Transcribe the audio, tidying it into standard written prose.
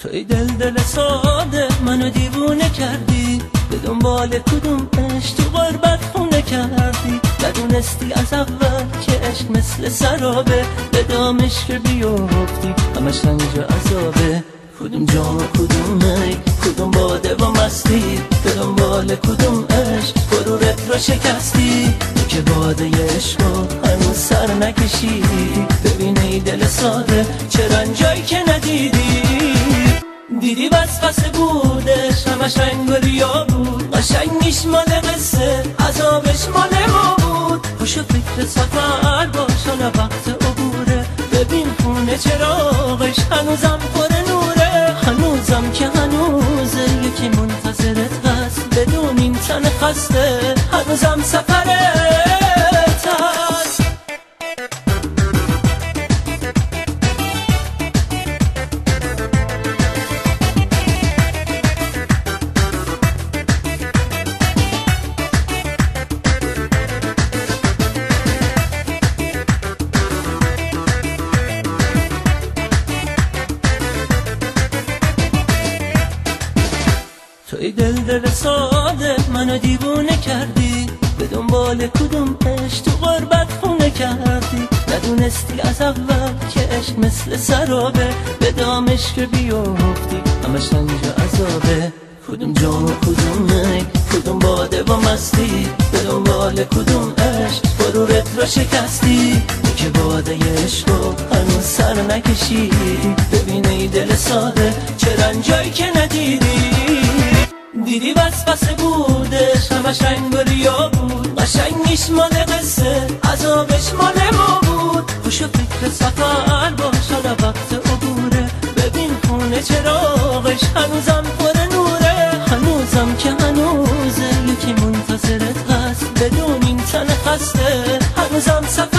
توی دل ساده منو دیوونه کردی، به دنبال کدوم عشق تو غربت خونه کردی. ندونستی از اول که عشق مثل سرابه، به دامش که بیافتی همش رنج و عذابه. کدوم جام و کدوم می، کدوم باده و مستی، به دنبال کدوم عشق غرورت رو شکستی. تو که باده عشقو هنوز سر نکشیدی، ببین ای دل ساده چه رنجایی که ندیدی. دیدی بس بودش همش رنگ و ریا بود، قشنگیش مال قصه عذابش مال ما بود. خوش و فکر سفر باش حالا وقت عبوره، ببین خونه چراغش هنوزم پر نوره. هنوزم که هنوزه یکی منتظرت هست، بدون این تن خسته هنوزم سفرت هست. توی دل ساده منو دیوونه کردی، به دنبال کدوم عشق تو غربت خونه کردی. ندونستی از اول که عشق مثل سرابه، به دامش که بیافتی همش رنج و عذابه. کدوم جام و کدوم می، کدوم باده و مستی، به دنبال کدوم عشق غرورت رو شکستی. تو که باده عشقو هنوز سر نکشیدی، ببین ای دل ساده چه رنجایی که ندیدی. دیدی بس بودش همش رنگ و ریا بود، قشنگیش مال قصه عذابش مال ما بود. خوش و فکر سفر باش حالا وقت عبوره، ببین خونه چراغش هنوزم پر نوره. هنوزم که هنوزه یکی منتظرت هست، بدون این تن خسته هنوزم سفر